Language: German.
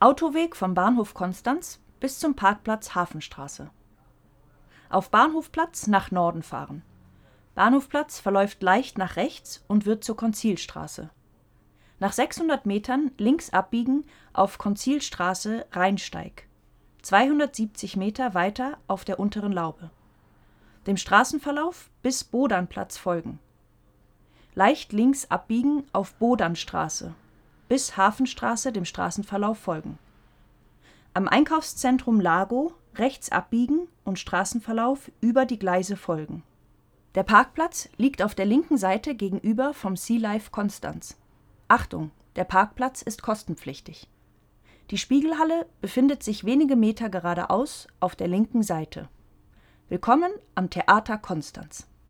Autoweg vom Bahnhof Konstanz bis zum Parkplatz Hafenstraße. Auf Bahnhofplatz nach Norden fahren. Bahnhofplatz verläuft leicht nach rechts und wird zur Konzilstraße. Nach 600 Metern links abbiegen auf Konzilstraße Rheinsteig. 270 Meter weiter auf der Unteren Laube. Dem Straßenverlauf bis Bodanplatz folgen. Leicht links abbiegen auf Bodanstraße. Bis Hafenstraße dem Straßenverlauf folgen. Am Einkaufszentrum Lago rechts abbiegen und Straßenverlauf über die Gleise folgen. Der Parkplatz liegt auf der linken Seite gegenüber vom Sea Life Konstanz. Achtung, der Parkplatz ist kostenpflichtig. Die Spiegelhalle befindet sich wenige Meter geradeaus auf der linken Seite. Willkommen am Theater Konstanz.